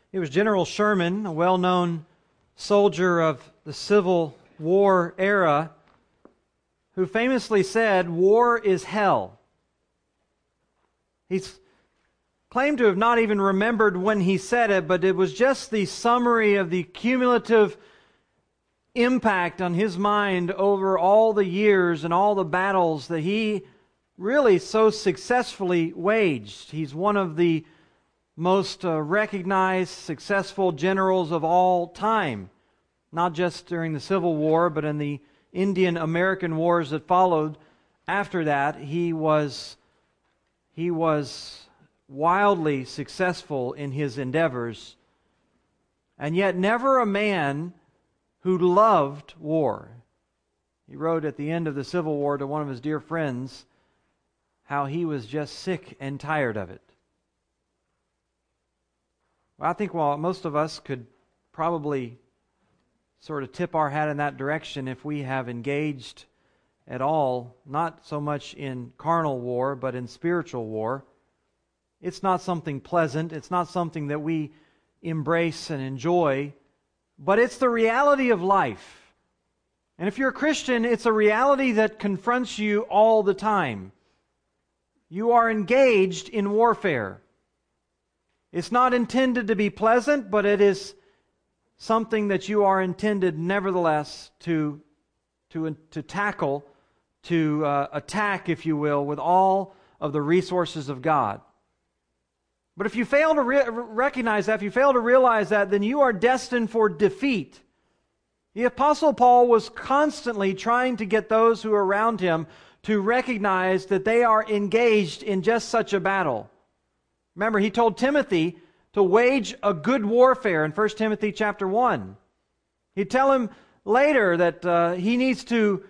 It was General Sherman, a well-known soldier of the Civil War era, who famously said, "War is hell." He's claimed to have not even remembered when he said it, but it was just the summary of the cumulative impact on his mind over all the years and all the battles that he really so successfully waged. He's one of the most recognized, successful generals of all time, not just during the Civil War, but in the Indian-American wars that followed after that. He was wildly successful in his endeavors, and yet never a man who loved war. He wrote at the end of the Civil War to one of his dear friends how he was just sick and tired of it. Well, I think while most of us could probably sort of tip our hat in that direction if we have engaged at all, not so much in carnal war, but in spiritual war. It's not something pleasant. It's not something that we embrace and enjoy, but it's the reality of life. And if you're a Christian, it's a reality that confronts you all the time. You are engaged in warfare. It's not intended to be pleasant, but it is something that you are intended nevertheless to tackle, to attack, if you will, with all of the resources of God. But if you fail to recognize that, if you fail to realize that, then you are destined for defeat. The Apostle Paul was constantly trying to get those who are around him to recognize that they are engaged in just such a battle. Remember, he told Timothy to wage a good warfare in 1 Timothy chapter 1. He'd tell him later that he needs to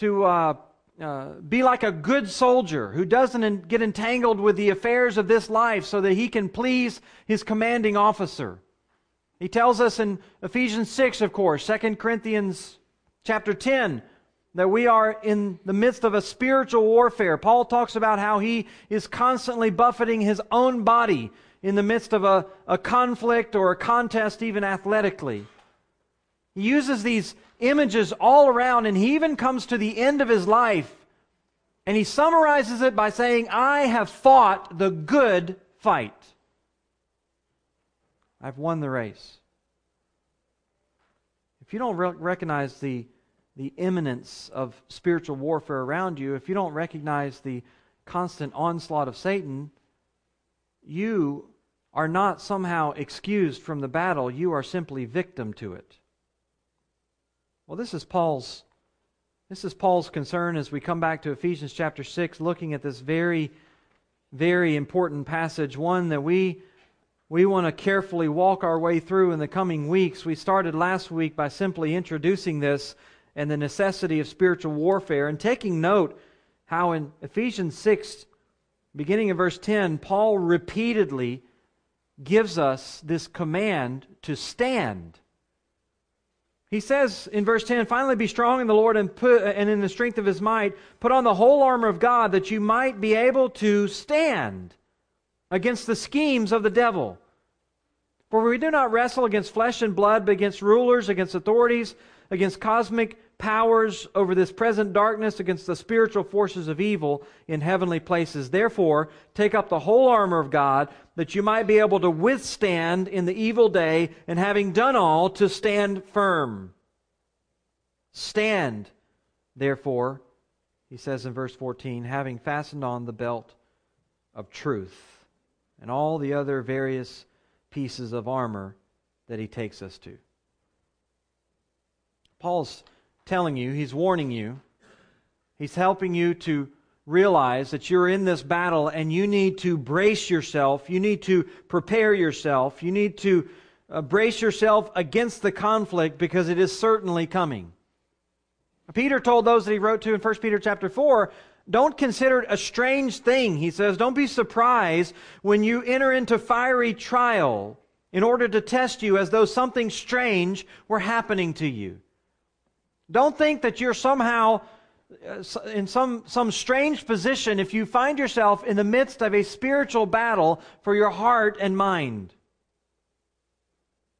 be like a good soldier who doesn't get entangled with the affairs of this life so that he can please his commanding officer. He tells us in Ephesians 6, of course, 2 Corinthians chapter 10, that we are in the midst of a spiritual warfare. Paul talks about how he is constantly buffeting his own body in the midst of a conflict or a contest, even athletically. He uses these images all around, and he even comes to the end of his life, and he summarizes it by saying, "I have fought the good fight. I've won the race." If you don't recognize the imminence of spiritual warfare around you, if you don't recognize the constant onslaught of Satan, you are not somehow excused from the battle. You are simply victim to it. Well, this is Paul's concern as we come back to Ephesians chapter 6, looking at this very, very important passage, one that we want to carefully walk our way through in the coming weeks. We started last week by simply introducing this and the necessity of spiritual warfare, and taking note how in Ephesians 6, beginning in verse 10, Paul repeatedly gives us this command to stand. He says in verse 10, "Finally be strong in the Lord and in the strength of His might, put on the whole armor of God that you might be able to stand against the schemes of the devil. For we do not wrestle against flesh and blood, but against rulers, against authorities, against cosmic powers over this present darkness, against the spiritual forces of evil in heavenly places. Therefore, take up the whole armor of God, that you might be able to withstand in the evil day, and having done all, to stand firm. Stand, therefore," he says in verse 14, "having fastened on the belt of truth," and all the other various pieces of armor that he takes us to. Paul's telling you, he's warning you, he's helping you to realize that you're in this battle and you need to brace yourself, you need to prepare yourself, you need to brace yourself against the conflict because it is certainly coming. Peter told those that he wrote to in 1 Peter chapter 4, "Don't consider it a strange thing," he says. "Don't be surprised when you enter into fiery trial in order to test you as though something strange were happening to you." Don't think that you're somehow in some strange position if you find yourself in the midst of a spiritual battle for your heart and mind.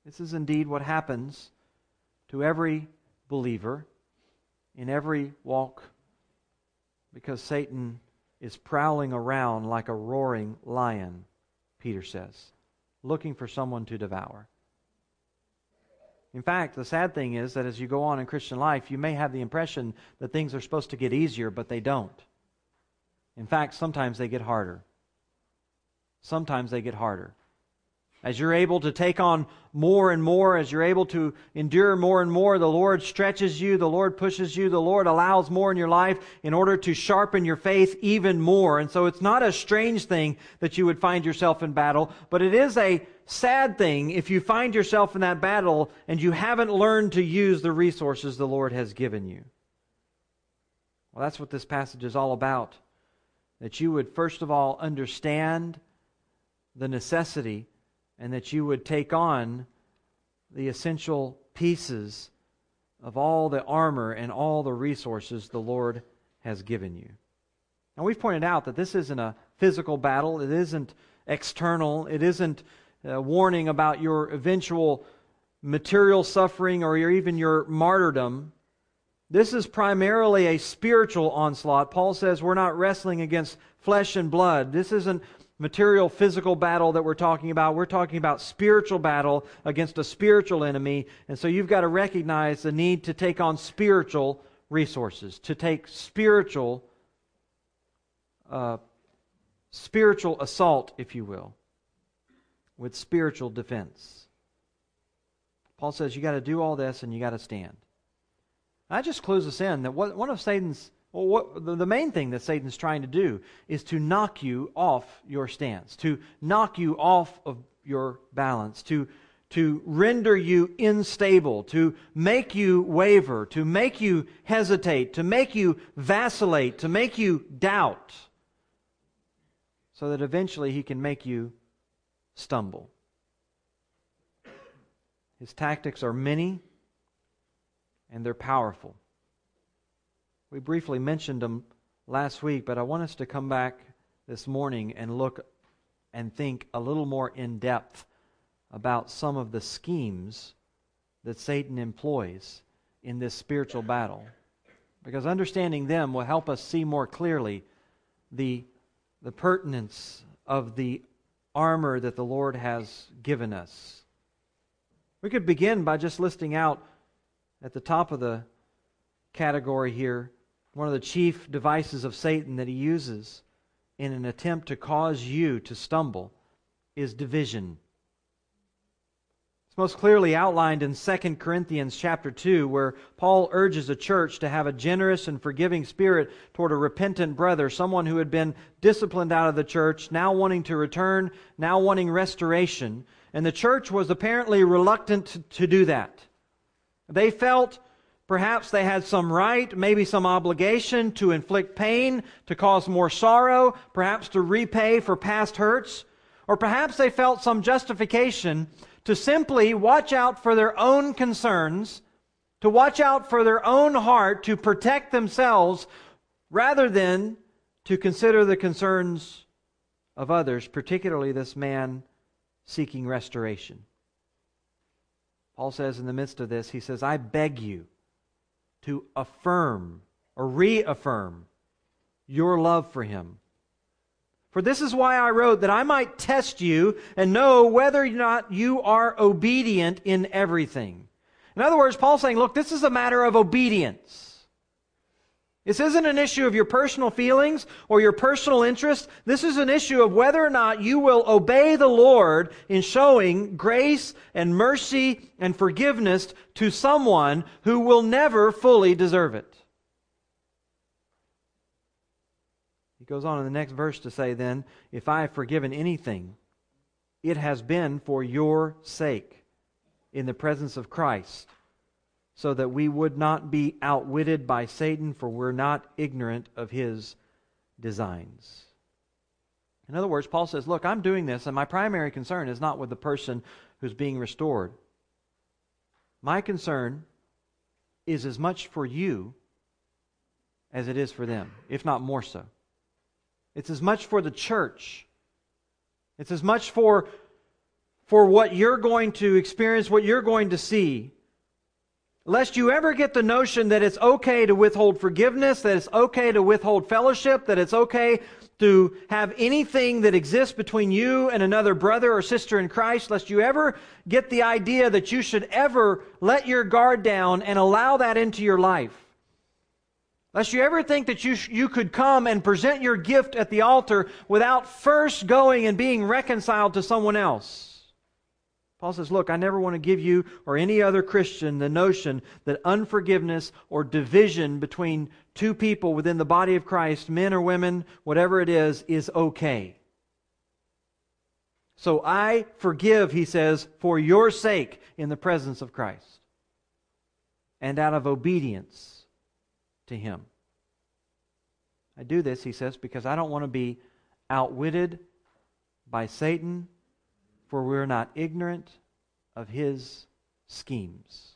This is indeed what happens to every believer in every walk, because Satan is prowling around like a roaring lion, Peter says, looking for someone to devour. In fact, the sad thing is that as you go on in Christian life, you may have the impression that things are supposed to get easier, but they don't. In fact, sometimes they get harder. Sometimes they get harder. As you're able to take on more and more, as you're able to endure more and more, the Lord stretches you, the Lord pushes you, the Lord allows more in your life in order to sharpen your faith even more. And so it's not a strange thing that you would find yourself in battle, but it is a sad thing if you find yourself in that battle and you haven't learned to use the resources the Lord has given you. Well, that's what this passage is all about. That you would first of all understand the necessity, and that you would take on the essential pieces of all the armor and all the resources the Lord has given you. Now, we've pointed out that this isn't a physical battle. It isn't external. It isn't a warning about your eventual material suffering or even your martyrdom. This is primarily a spiritual onslaught. Paul says we're not wrestling against flesh and blood. This isn't material, physical battle that we're talking about. We're talking about spiritual battle against a spiritual enemy. And so you've got to recognize the need to take on spiritual resources, to take spiritual assault, if you will, with spiritual defense. Paul says you got to do all this and you got to stand. I just clues us in that one of Satan's the main thing that Satan's trying to do is to knock you off your stance, to knock you off of your balance, to render you unstable, to make you waver, to make you hesitate, to make you vacillate, to make you doubt, so that eventually he can make you stumble. His tactics are many and they're powerful. We briefly mentioned them last week, but I want us to come back this morning and look and think a little more in depth about some of the schemes that Satan employs in this spiritual battle. Because understanding them will help us see more clearly the pertinence of the armor that the Lord has given us. We could begin by just listing out at the top of the category here one of the chief devices of Satan that he uses in an attempt to cause you to stumble is division. It's most clearly outlined in 2 Corinthians chapter 2, where Paul urges a church to have a generous and forgiving spirit toward a repentant brother, someone who had been disciplined out of the church, now wanting to return, now wanting restoration. And the church was apparently reluctant to do that. They felt perhaps they had some right, maybe some obligation to inflict pain, to cause more sorrow, perhaps to repay for past hurts, or perhaps they felt some justification to simply watch out for their own concerns, to watch out for their own heart, to protect themselves, rather than to consider the concerns of others, particularly this man seeking restoration. Paul says in the midst of this, he says, I beg you to affirm or reaffirm your love for him. For this is why I wrote, that I might test you and know whether or not you are obedient in everything. In other words, Paul's saying, look, this is a matter of obedience. This isn't an issue of your personal feelings or your personal interest. This is an issue of whether or not you will obey the Lord in showing grace and mercy and forgiveness to someone who will never fully deserve it. He goes on in the next verse to say then, if I have forgiven anything, it has been for your sake in the presence of Christ, so that we would not be outwitted by Satan, for we're not ignorant of his designs. In other words, Paul says, look, I'm doing this, and my primary concern is not with the person who's being restored. My concern is as much for you as it is for them, if not more so. It's as much for the church. It's as much for for what you're going to experience, what you're going to see. Lest you ever get the notion that it's okay to withhold forgiveness, that it's okay to withhold fellowship, that it's okay to have anything that exists between you and another brother or sister in Christ, lest you ever get the idea that you should ever let your guard down and allow that into your life. Lest you ever think that you could come and present your gift at the altar without first going and being reconciled to someone else. Paul says, look, I never want to give you or any other Christian the notion that unforgiveness or division between two people within the body of Christ, men or women, whatever it is okay. So I forgive, he says, for your sake in the presence of Christ and out of obedience to Him. I do this, he says, because I don't want to be outwitted by Satan, for we're not ignorant of his schemes.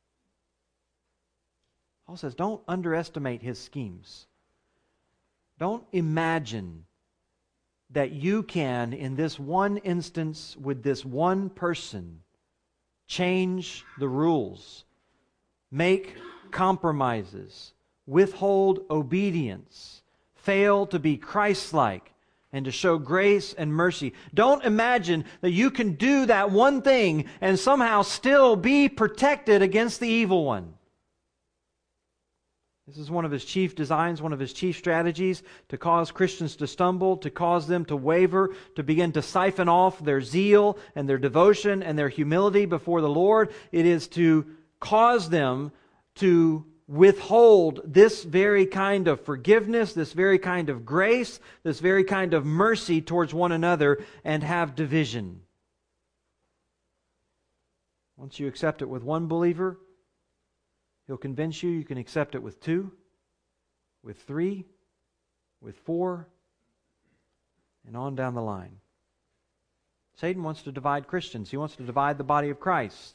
Paul says, don't underestimate his schemes. Don't imagine that you can, in this one instance, with this one person, change the rules, make compromises, withhold obedience, fail to be Christ-like, and to show grace and mercy. Don't imagine that you can do that one thing and somehow still be protected against the evil one. This is one of his chief designs, one of his chief strategies, to cause Christians to stumble, to cause them to waver, to begin to siphon off their zeal and their devotion and their humility before the Lord. It is to cause them to withhold this very kind of forgiveness, this very kind of grace, this very kind of mercy towards one another, and have division. Once you accept it with one believer, he'll convince you can accept it with 2, with 3, with 4, and on down the line. Satan wants to divide Christians. He wants to divide the body of Christ.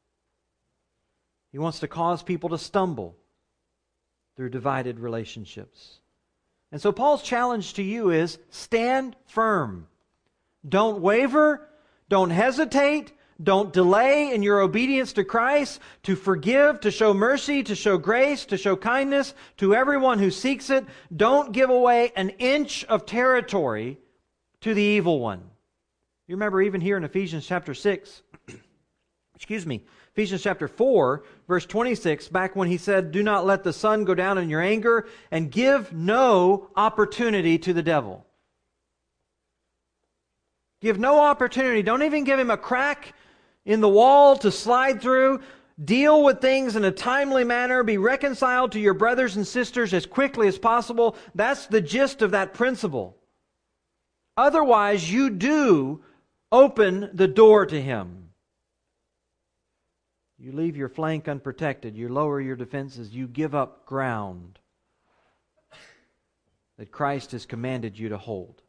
He wants to cause people to stumble through divided relationships. And so Paul's challenge to you is stand firm. Don't waver. Don't hesitate. Don't delay in your obedience to Christ, to forgive, to show mercy, to show grace, to show kindness to everyone who seeks it. Don't give away an inch of territory to the evil one. You remember even here in Ephesians chapter 6, Ephesians chapter 4, verse 26, back when he said, do not let the sun go down in your anger and give no opportunity to the devil. Give no opportunity. Don't even give him a crack in the wall to slide through. Deal with things in a timely manner. Be reconciled to your brothers and sisters as quickly as possible. That's the gist of that principle. Otherwise, you do open the door to him. You leave your flank unprotected. You lower your defenses. You give up ground that Christ has commanded you to hold.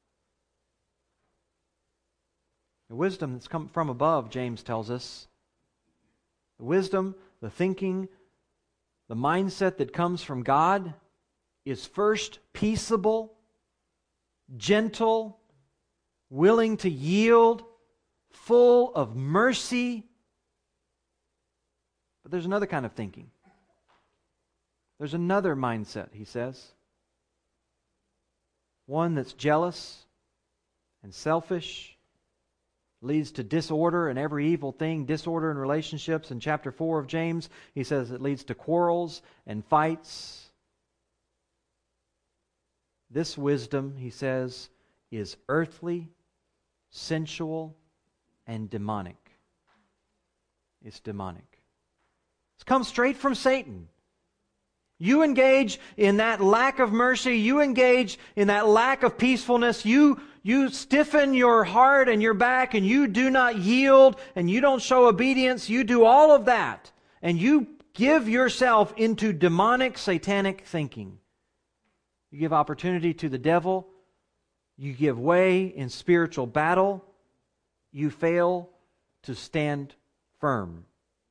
The wisdom that's come from above, James tells us, the wisdom, the thinking, the mindset that comes from God is first peaceable, gentle, willing to yield, full of mercy. But there's another kind of thinking. There's another mindset, he says. One that's jealous and selfish, leads to disorder and every evil thing, disorder in relationships. In chapter 4 of James, he says it leads to quarrels and fights. This wisdom, he says, is earthly, sensual, and demonic. It's demonic. It's come straight from Satan. You engage in that lack of mercy, you engage in that lack of peacefulness, you stiffen your heart and your back, and you do not yield, and you don't show obedience, you do all of that, and you give yourself into demonic, satanic thinking. You give opportunity to the devil, you give way in spiritual battle, you fail to stand firm.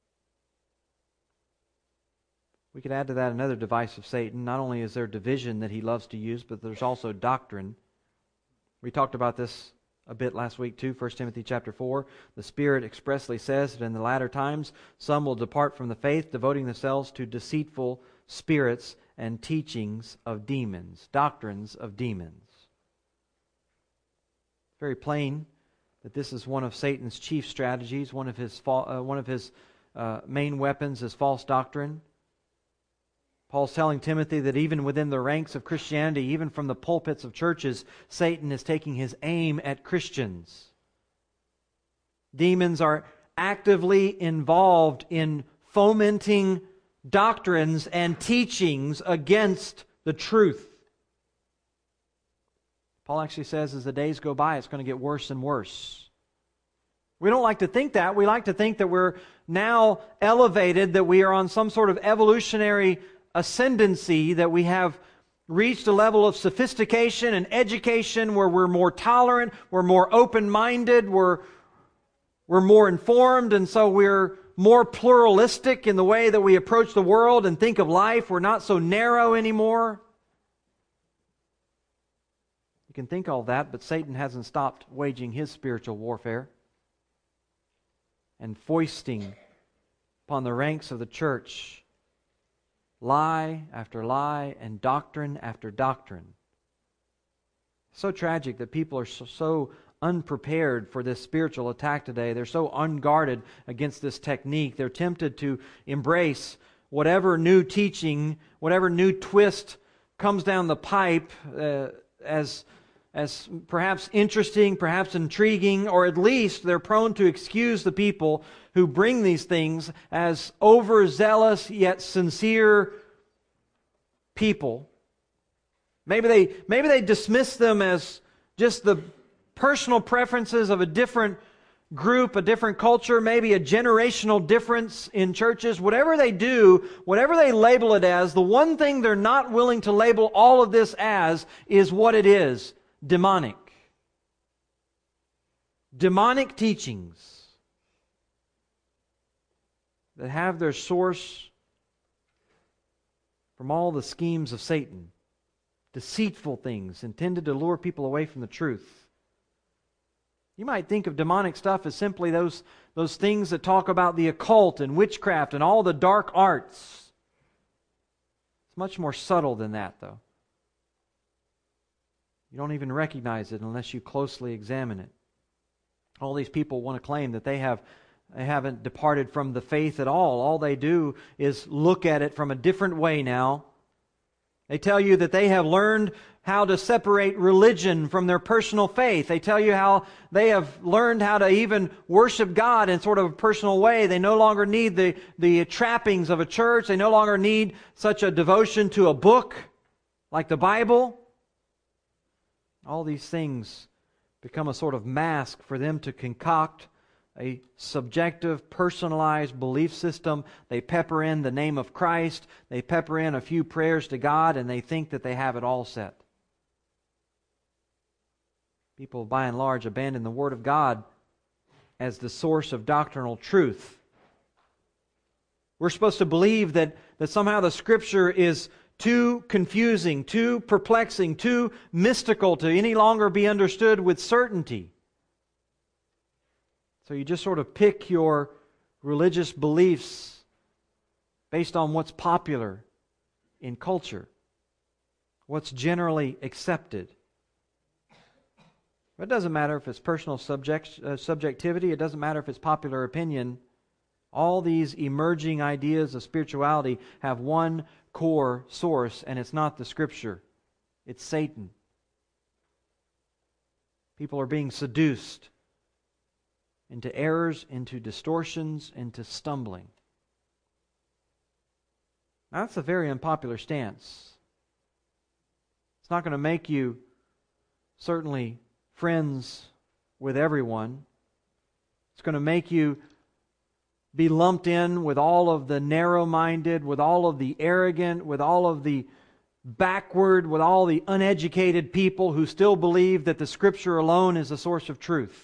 We could add to that another device of Satan. Not only is there division that he loves to use, but there's also doctrine. We talked about this a bit last week too, 1 Timothy chapter 4. The Spirit expressly says that in the latter times some will depart from the faith, devoting themselves to deceitful spirits and teachings of demons, doctrines of demons. Very plain that this is one of Satan's chief strategies. One of his main weapons is false doctrine. Paul's telling Timothy that even within the ranks of Christianity, even from the pulpits of churches, Satan is taking his aim at Christians. Demons are actively involved in fomenting doctrines and teachings against the truth. Paul actually says as the days go by, it's going to get worse and worse. We don't like to think that. We like to think that we're now elevated, that we are on some sort of evolutionary ascendancy, that we have reached a level of sophistication and education where we're more tolerant, we're more open-minded, we're more informed, and so we're more pluralistic in the way that we approach the world and think of life. We're not so narrow anymore. You can think all that, but Satan hasn't stopped waging his spiritual warfare and foisting upon the ranks of the church lie after lie and doctrine after doctrine. It's so tragic that people are so unprepared for this spiritual attack today. They're so unguarded against this technique. They're tempted to embrace whatever new teaching, whatever new twist comes down the pipe as perhaps interesting, perhaps intriguing, or at least they're prone to excuse the people who bring these things as overzealous yet sincere people. Maybe they dismiss them as just the personal preferences of a different group, a different culture, maybe a generational difference in churches. Whatever they do, whatever they label it as, the one thing they're not willing to label all of this as is what it is: demonic. Demonic teachings that have their source from all the schemes of Satan. Deceitful things intended to lure people away from the truth. You might think of demonic stuff as simply those things that talk about the occult and witchcraft and all the dark arts. It's much more subtle than that, though. You don't even recognize it unless you closely examine it. All these people want to claim that they haven't departed from the faith at all. All they do is look at it from a different way now. They tell you that they have learned how to separate religion from their personal faith. They tell you how they have learned how to even worship God in sort of a personal way. They no longer need the trappings of a church. They no longer need such a devotion to a book like the Bible. All these things become a sort of mask for them to concoct a subjective, personalized belief system. They pepper in the name of Christ. They pepper in a few prayers to God, and they think that they have it all set. People, by and large, abandon the Word of God as the source of doctrinal truth. We're supposed to believe that somehow the Scripture is too confusing, too perplexing, too mystical to any longer be understood with certainty. So you just sort of pick your religious beliefs based on what's popular in culture, what's generally accepted. It doesn't matter if it's personal subjectivity. It doesn't matter if it's popular opinion. All these emerging ideas of spirituality have one core source, and it's not the Scripture. It's Satan. People are being seduced into errors, into distortions, into stumbling. Now, that's a very unpopular stance. It's not going to make you certainly friends with everyone. It's going to make you be lumped in with all of the narrow-minded, with all of the arrogant, with all of the backward, with all the uneducated people who still believe that the Scripture alone is the source of truth.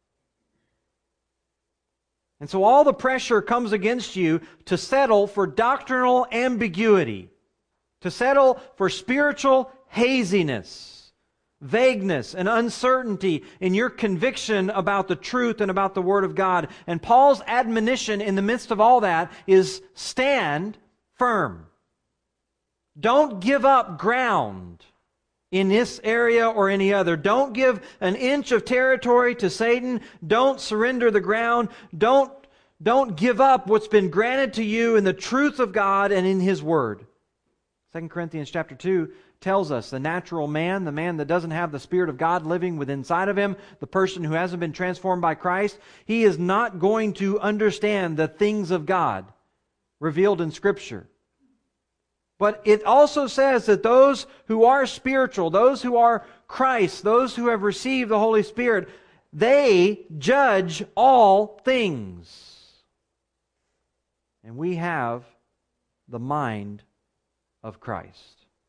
And so all the pressure comes against you to settle for doctrinal ambiguity, to settle for spiritual haziness. vagueness and uncertainty in your conviction about the truth and about the Word of God. And Paul's admonition in the midst of all that is stand firm. Don't give up ground in this area or any other. Don't give an inch of territory to Satan. Don't surrender the ground. Don't give up what's been granted to you in the truth of God and in His Word. 2 Corinthians chapter 2 tells us the natural man, the man that doesn't have the Spirit of God living within inside of him, the person who hasn't been transformed by Christ, he is not going to understand the things of God revealed in Scripture. But it also says that those who are spiritual, those who are Christ, those who have received the Holy Spirit, they judge all things. And we have the mind of Christ.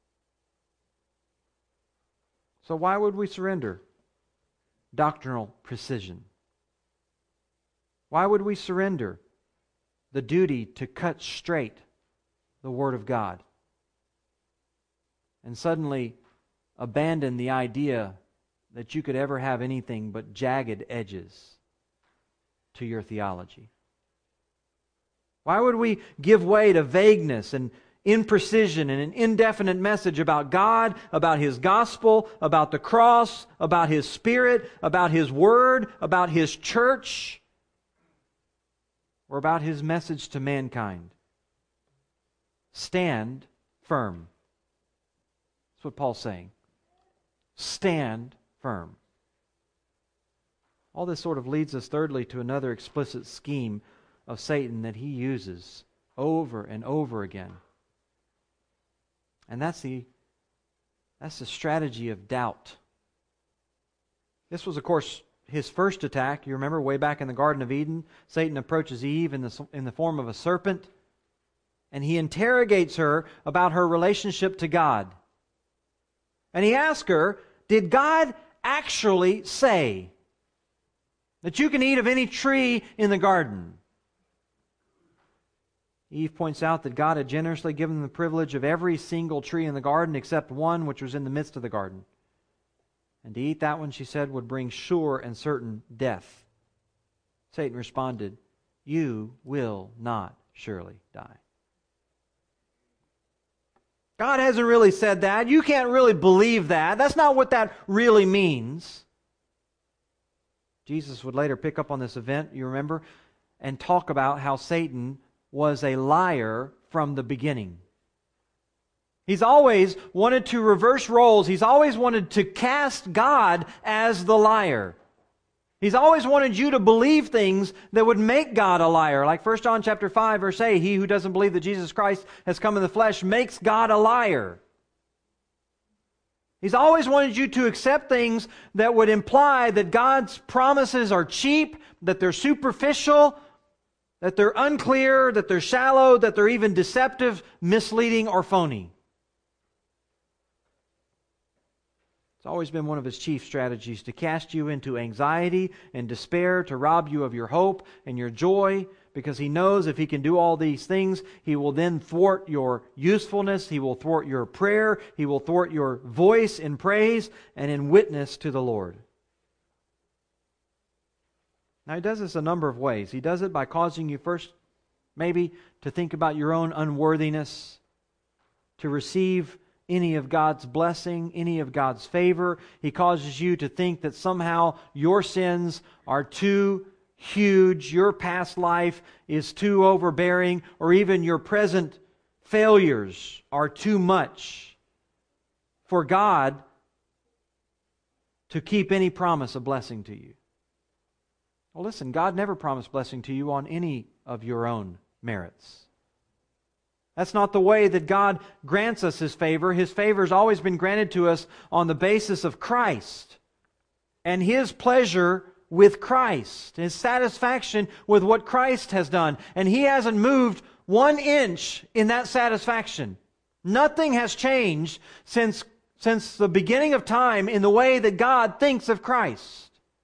So why would we surrender doctrinal precision? Why would we surrender the duty to cut straight the Word of God and suddenly abandon the idea that you could ever have anything but jagged edges to your theology? Why would we give way to vagueness and imprecision and an indefinite message about God, about His gospel, about the cross, about His Spirit, about His Word, about His church, or about His message to mankind? Stand firm. That's what Paul's saying. Stand firm. All this sort of leads us, thirdly, to another explicit scheme of Satan that he uses over and over again. And that's the strategy of doubt. This was, of course, his first attack. You remember way back in the Garden of Eden, Satan approaches Eve in the form of a serpent, and he interrogates her about her relationship to God. And he asks her, did God actually say that you can eat of any tree in the garden? Eve points out that God had generously given them the privilege of every single tree in the garden except one which was in the midst of the garden. And to eat that one, she said, would bring sure and certain death. Satan responded, you will not surely die. God hasn't really said that. You can't really believe that. That's not what that really means. Jesus would later pick up on this event, you remember, and talk about how Satan was a liar from the beginning. He's always wanted to reverse roles. He's always wanted to cast God as the liar. He's always wanted you to believe things that would make God a liar. Like 1 John chapter 5, verse 8, he who doesn't believe that Jesus Christ has come in the flesh makes God a liar. He's always wanted you to accept things that would imply that God's promises are cheap, that they're superficial, that they're unclear, that they're shallow, that they're even deceptive, misleading, or phony. It's always been one of his chief strategies to cast you into anxiety and despair, to rob you of your hope and your joy, because he knows if he can do all these things, he will then thwart your usefulness, he will thwart your prayer, he will thwart your voice in praise and in witness to the Lord. Now, he does this a number of ways. He does it by causing you first, maybe, to think about your own unworthiness, to receive any of God's blessing, any of God's favor. He causes you to think that somehow your sins are too huge, your past life is too overbearing, or even your present failures are too much for God to keep any promise of blessing to you. Well, listen, God never promised blessing to you on any of your own merits. That's not the way that God grants us His favor. His favor has always been granted to us on the basis of Christ and His pleasure with Christ, His satisfaction with what Christ has done. And He hasn't moved 1 inch in that satisfaction. Nothing has changed since the beginning of time in the way that God thinks of Christ.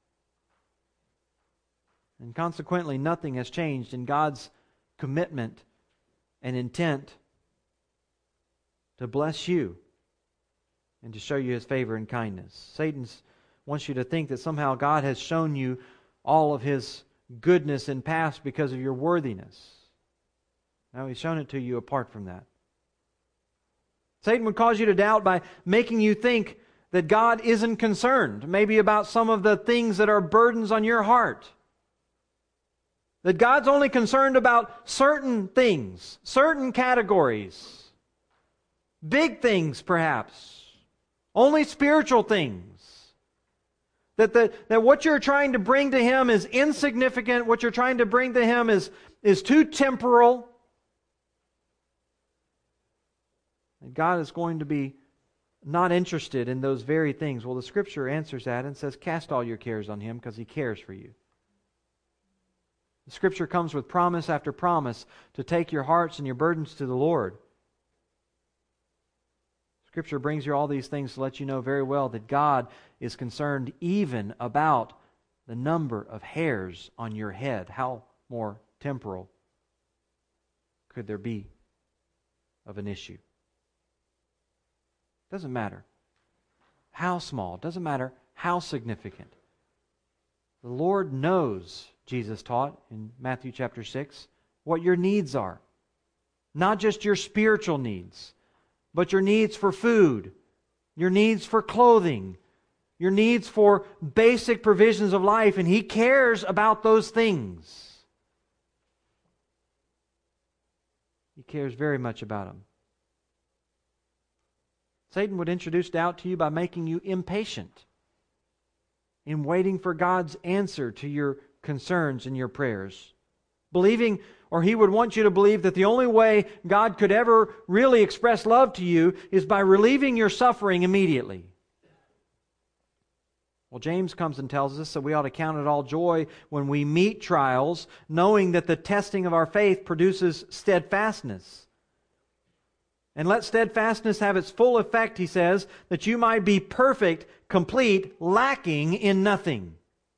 And consequently, nothing has changed in God's commitment and intent to bless you and to show you His favor and kindness. Satan wants you to think that somehow God has shown you all of His goodness in past because of your worthiness. No, He's shown it to you apart from that. Satan would cause you to doubt by making you think that God isn't concerned, maybe about some of the things that are burdens on your heart. That God's only concerned about certain things, certain categories, big things perhaps, only spiritual things. That what you're trying to bring to Him is insignificant, what you're trying to bring to Him is too temporal. And God is going to be not interested in those very things. Well, the Scripture answers that and says, cast all your cares on Him because He cares for you. The Scripture comes with promise after promise to take your hearts and your burdens to the Lord. Scripture brings you all these things to let you know very well that God is concerned even about the number of hairs on your head. How more temporal could there be of an issue? Doesn't matter how small, doesn't matter how significant. The Lord knows, Jesus taught in Matthew chapter 6, what your needs are. Not just your spiritual needs, but your needs for food, your needs for clothing, your needs for basic provisions of life, and He cares about those things. He cares very much about them. Satan would introduce doubt to you by making you impatient in waiting for God's answer to your concerns and your prayers. Believing, or he would want you to believe that the only way God could ever really express love to you is by relieving your suffering immediately. Well, James comes and tells us that we ought to count it all joy when we meet trials, knowing that the testing of our faith produces steadfastness. And let steadfastness have its full effect, he says, that you might be perfect, complete, lacking in nothing.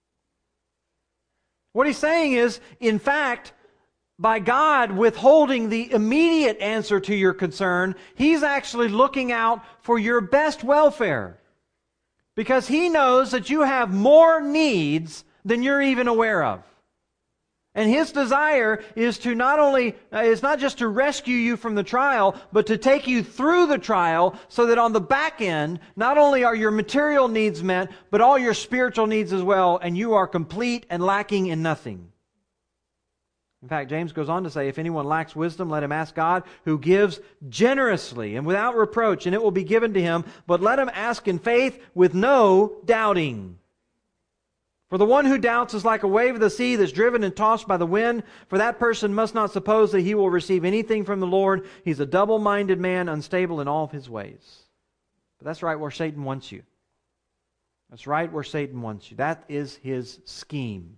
What he's saying is, in fact, by God withholding the immediate answer to your concern, He's actually looking out for your best welfare. Because He knows that you have more needs than you're even aware of. And His desire is to not just to rescue you from the trial, but to take you through the trial so that on the back end, not only are your material needs met, but all your spiritual needs as well, and you are complete and lacking in nothing. In fact, James goes on to say, if anyone lacks wisdom, let him ask God, who gives generously and without reproach, and it will be given to him. But let him ask in faith with no doubting. For the one who doubts is like a wave of the sea that's driven and tossed by the wind. For that person must not suppose that he will receive anything from the Lord. He's a double-minded man, unstable in all of his ways. But that's right where Satan wants you. That's right where Satan wants you. That is his scheme.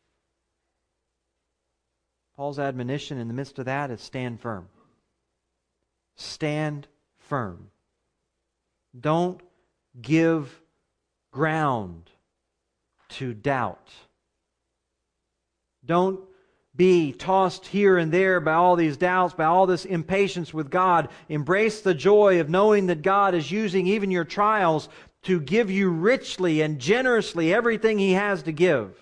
Paul's admonition in the midst of that is stand firm. Stand firm. Don't give ground to doubt. Don't be tossed here and there by all these doubts, by all this impatience with God. Embrace the joy of knowing that God is using even your trials to give you richly and generously everything He has to give.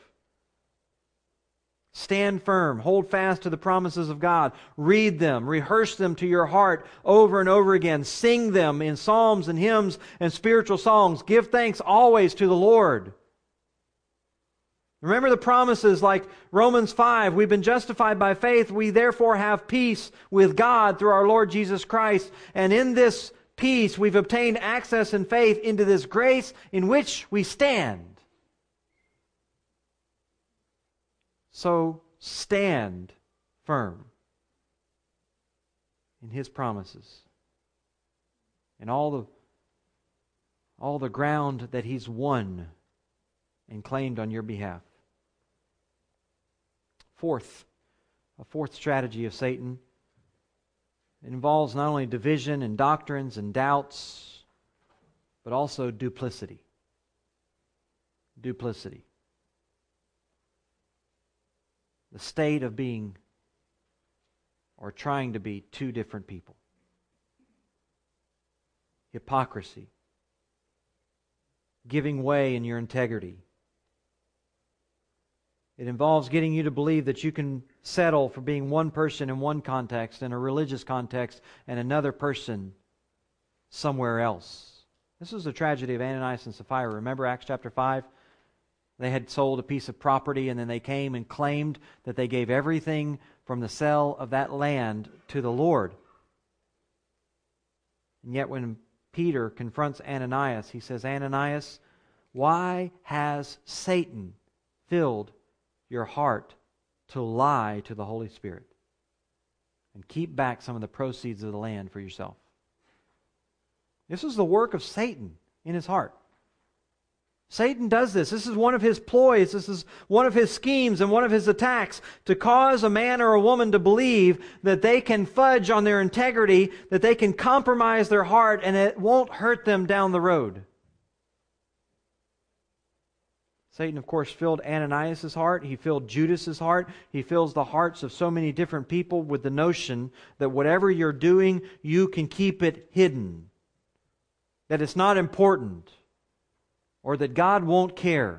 Stand firm. Hold fast to the promises of God. Read them. Rehearse them to your heart over and over again. Sing them in psalms and hymns and spiritual songs. Give thanks always to the Lord. Remember the promises like Romans 5. We've been justified by faith. We therefore have peace with God through our Lord Jesus Christ. And in this peace we've obtained access in faith into this grace in which we stand. So stand firm in His promises and all the ground that He's won and claimed on your behalf. A fourth strategy of Satan. It involves not only division and doctrines and doubts, but also duplicity. Duplicity. The state of being or trying to be two different people. Hypocrisy. giving way in your integrity. It involves getting you to believe that you can settle for being one person in one context, in a religious context, and another person somewhere else. This was the tragedy of Ananias and Sapphira. Remember Acts chapter 5? They had sold a piece of property, and then they came and claimed that they gave everything from the sale of that land to the Lord. And yet when Peter confronts Ananias, he says, Ananias, why has Satan filled your heart to lie to the Holy Spirit and keep back some of the proceeds of the land for yourself? This is the work of Satan in his heart. Satan does this. This is one of his ploys. This is one of his schemes and one of his attacks to cause a man or a woman to believe that they can fudge on their integrity, that they can compromise their heart, and it won't hurt them down the road. Satan, of course, filled Ananias' heart. He filled Judas' heart. He fills the hearts of so many different people with the notion that whatever you're doing, you can keep it hidden, that it's not important, or that God won't care.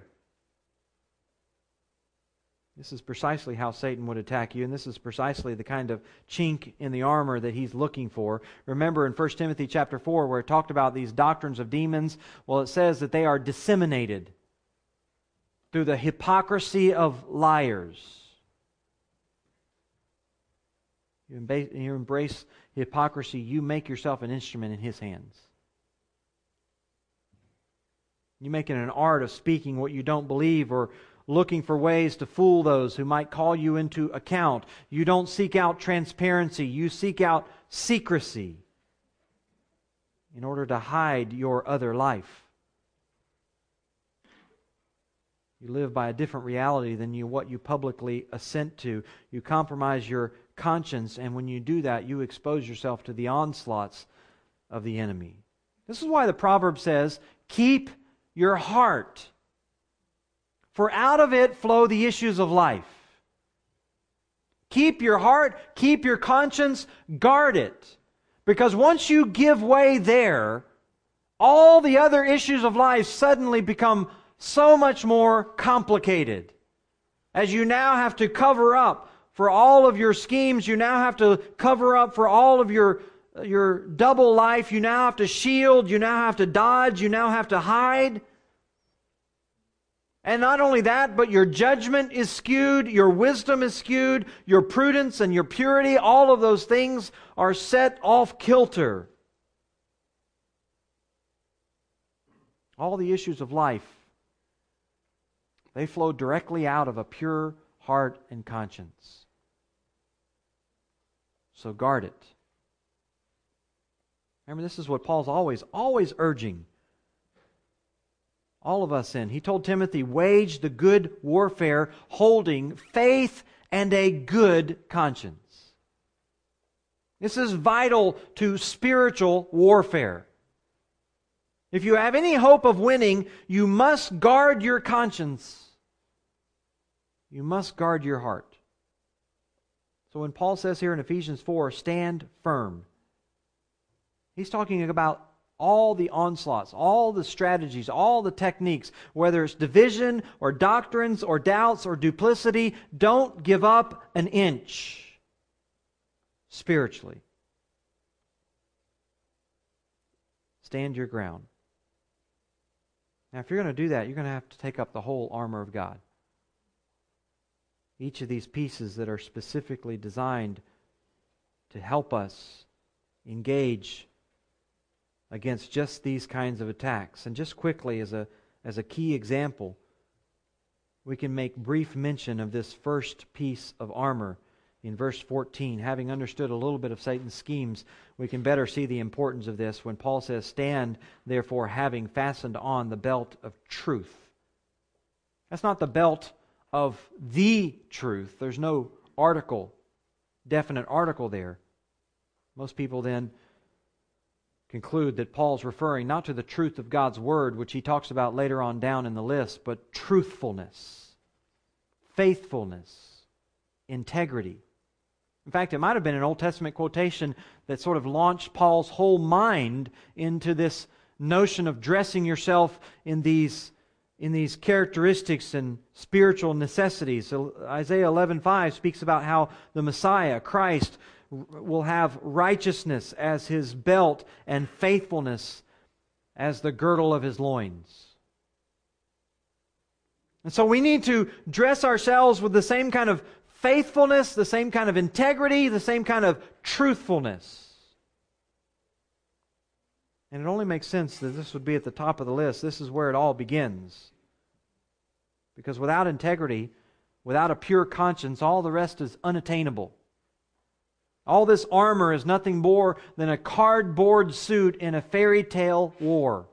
This is precisely how Satan would attack you, and this is precisely the kind of chink in the armor that he's looking for. Remember in 1 Timothy chapter 4 where it talked about these doctrines of demons, well, it says that they are disseminated through the hypocrisy of liars. You embrace hypocrisy, you make yourself an instrument in his hands. You make it an art of speaking what you don't believe or looking for ways to fool those who might call you into account. You don't seek out transparency. You seek out secrecy in order to hide your other life. You live by a different reality than what you publicly assent to. You compromise your conscience, and when you do that, you expose yourself to the onslaughts of the enemy. This is why the proverb says, keep your heart, for out of it flow the issues of life. Keep your heart, keep your conscience, guard it. Because once you give way there, all the other issues of life suddenly become so much more complicated. As you now have to cover up for all of your schemes, you now have to cover up for all of your double life, you now have to shield, you now have to dodge, you now have to hide. And not only that, but your judgment is skewed, your wisdom is skewed, your prudence and your purity, all of those things are set off kilter. All the issues of life, they flow directly out of a pure heart and conscience. So guard it. Remember, this is what Paul's always urging all of us in. He told Timothy, wage the good warfare, holding faith and a good conscience. This is vital to spiritual warfare. If you have any hope of winning, you must guard your conscience. You must guard your heart. So when Paul says here in Ephesians 4, stand firm, he's talking about all the onslaughts, all the strategies, all the techniques, whether it's division or doctrines or doubts or duplicity. Don't give up an inch spiritually. Stand your ground. Now, if you're going to do that, you're going to have to take up the whole armor of God. Each of these pieces that are specifically designed to help us engage against just these kinds of attacks. And just quickly, as a key example, we can make brief mention of this first piece of armor in verse 14. Having understood a little bit of Satan's schemes, we can better see the importance of this when Paul says, stand, therefore, having fastened on the belt of truth. That's not the belt of the truth. There's no definite article there. Most people then conclude that Paul's referring not to the truth of God's Word, which he talks about later on down in the list, but truthfulness, faithfulness, integrity. In fact, it might have been an Old Testament quotation that sort of launched Paul's whole mind into this notion of dressing yourself in these characteristics and spiritual necessities. So Isaiah 11:5 speaks about how the Messiah, Christ, will have righteousness as his belt and faithfulness as the girdle of his loins. And so we need to dress ourselves with the same kind of faithfulness, the same kind of integrity, the same kind of truthfulness. And it only makes sense that this would be at the top of the list. This is where it all begins. Because without integrity, without a pure conscience, all the rest is unattainable. All this armor is nothing more than a cardboard suit in a fairy tale war.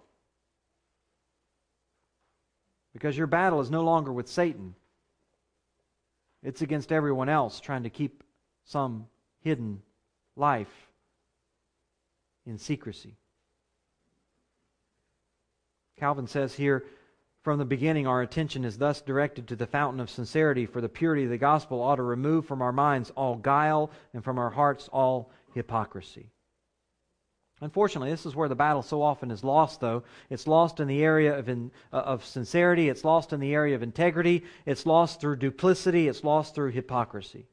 Because your battle is no longer with Satan. It's against everyone else trying to keep some hidden life in secrecy. Calvin says here, from the beginning our attention is thus directed to the fountain of sincerity, for the purity of the gospel ought to remove from our minds all guile and from our hearts all hypocrisy. Unfortunately, this is where the battle so often is lost, though. It's lost in the area of sincerity. It's lost in the area of integrity. It's lost through duplicity. It's lost through hypocrisy.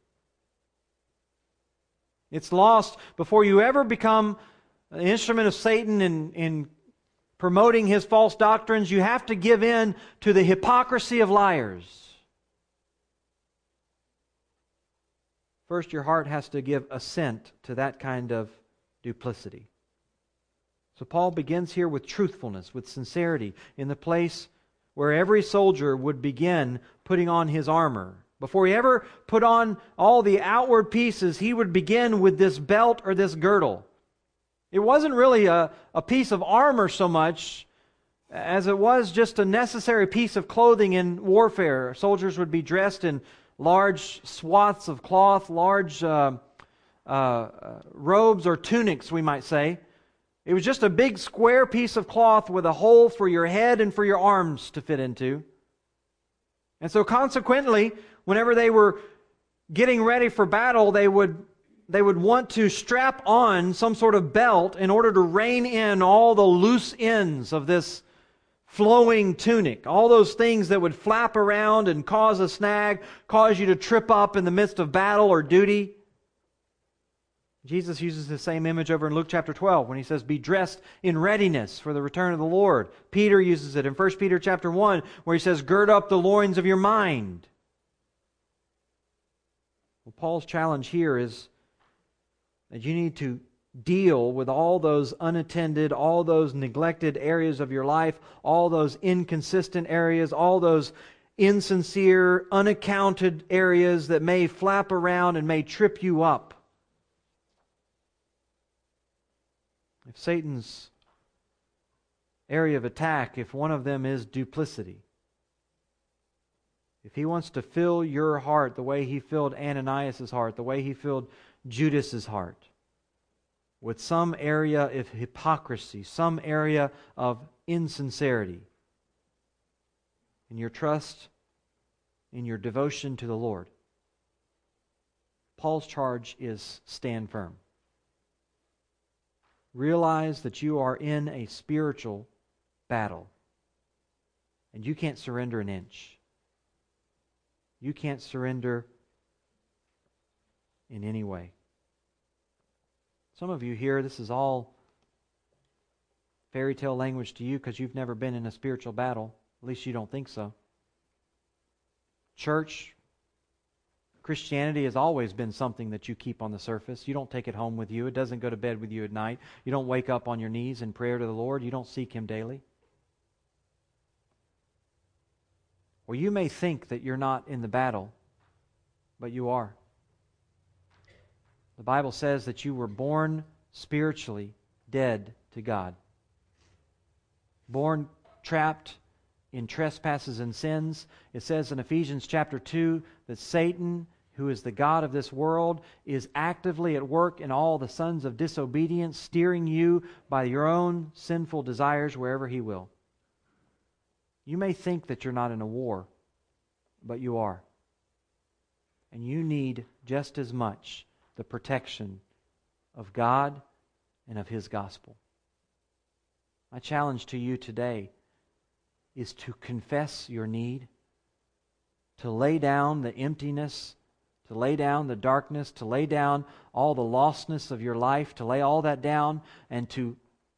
It's lost before you ever become an instrument of Satan in promoting his false doctrines. You have to give in to the hypocrisy of liars. First, your heart has to give assent to that kind of duplicity. So Paul begins here with truthfulness, with sincerity, in the place where every soldier would begin putting on his armor. Before he ever put on all the outward pieces, he would begin with this belt or this girdle. It wasn't really a piece of armor so much as it was just a necessary piece of clothing in warfare. Soldiers would be dressed in large swaths of cloth, large robes or tunics, we might say. It was just a big square piece of cloth with a hole for your head and for your arms to fit into. And so consequently, whenever they were getting ready for battle, they would want to strap on some sort of belt in order to rein in all the loose ends of this flowing tunic. All those things that would flap around and cause a snag, cause you to trip up in the midst of battle or duty. Jesus uses the same image over in Luke chapter 12 when he says, be dressed in readiness for the return of the Lord. Peter uses it in 1 Peter chapter 1 where he says, gird up the loins of your mind. Well, Paul's challenge here is that you need to deal with all those unattended, all those neglected areas of your life, all those inconsistent areas, all those insincere, unaccounted areas that may flap around and may trip you up. If Satan's area of attack, if one of them is duplicity, if he wants to fill your heart the way he filled Ananias' heart, the way he filled Judas's heart, with some area of hypocrisy, some area of insincerity, in your trust, in your devotion to the Lord, Paul's charge is stand firm. Realize that you are in a spiritual battle. And you can't surrender an inch. You can't surrender in any way. Some of you here, this is all fairy tale language to you because you've never been in a spiritual battle. At least you don't think so. Church, Christianity has always been something that you keep on the surface. You don't take it home with you. It doesn't go to bed with you at night. You don't wake up on your knees in prayer to the Lord. You don't seek Him daily. Or you may think that you're not in the battle, but you are. The Bible says that you were born spiritually dead to God. Born trapped in trespasses and sins. It says in Ephesians chapter 2 that Satan, who is the god of this world, is actively at work in all the sons of disobedience, steering you by your own sinful desires wherever he will. You may think that you're not in a war, but you are. And you need just as much the protection of God and of His gospel. My challenge to you today is to confess your need, to lay down the emptiness, to lay down the darkness, to lay down all the lostness of your life, to lay all that down and to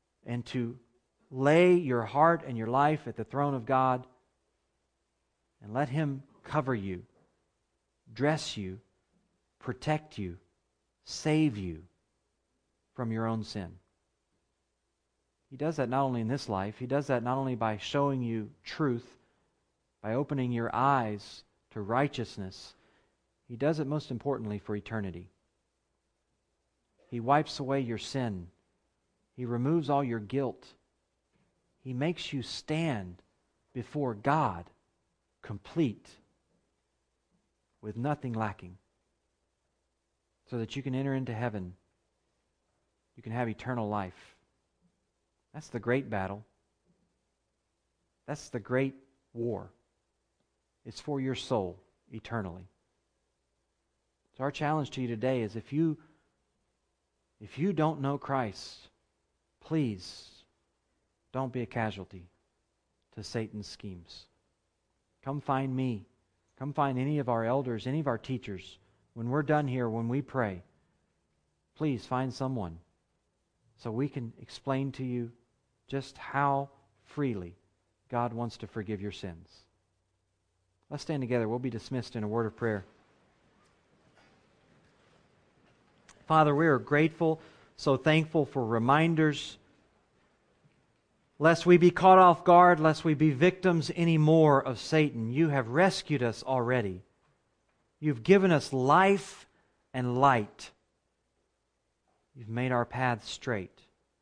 lay your heart and your life at the throne of God and let Him cover you, dress you, protect you, save you from your own sin. He does that not only in this life, He does that not only by showing you truth, by opening your eyes to righteousness, He does it most importantly for eternity. He wipes away your sin. He removes all your guilt. He makes you stand before God complete, with nothing lacking, so that you can enter into heaven. You can have eternal life. That's the great battle. That's the great war. It's for your soul eternally. So our challenge to you today is if you don't know Christ, please don't be a casualty to Satan's schemes. Come find me. Come find any of our elders, any of our teachers. When we're done here, when we pray, please find someone so we can explain to you just how freely God wants to forgive your sins. Let's stand together. We'll be dismissed in a word of prayer. Father, we are grateful, so thankful for reminders, lest we be caught off guard, lest we be victims anymore of Satan. You have rescued us already. You've given us life and light. You've made our paths straight.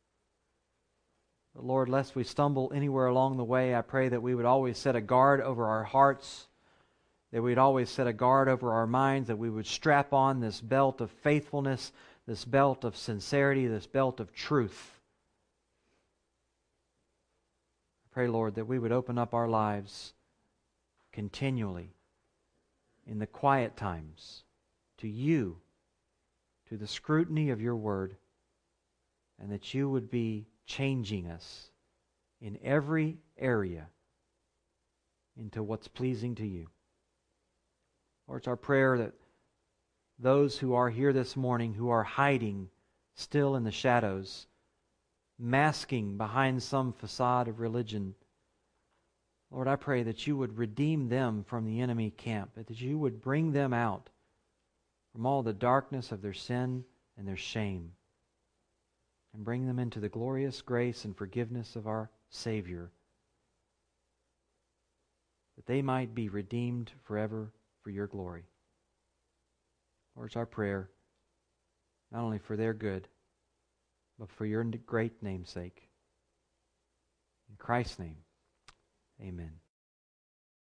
But Lord, lest we stumble anywhere along the way, I pray that we would always set a guard over our hearts, that we'd always set a guard over our minds, that we would strap on this belt of faithfulness, this belt of sincerity, this belt of truth. I pray, Lord, that we would open up our lives continually in the quiet times to You, to the scrutiny of Your Word, and that You would be changing us in every area into what's pleasing to You. Lord, it's our prayer that those who are here this morning, who are hiding still in the shadows, masking behind some facade of religion, Lord, I pray that You would redeem them from the enemy camp, that You would bring them out from all the darkness of their sin and their shame, and bring them into the glorious grace and forgiveness of our Savior, that they might be redeemed forever for Your glory. Lord, it's our prayer, not only for their good, but for Your great name's sake. In Christ's name, amen.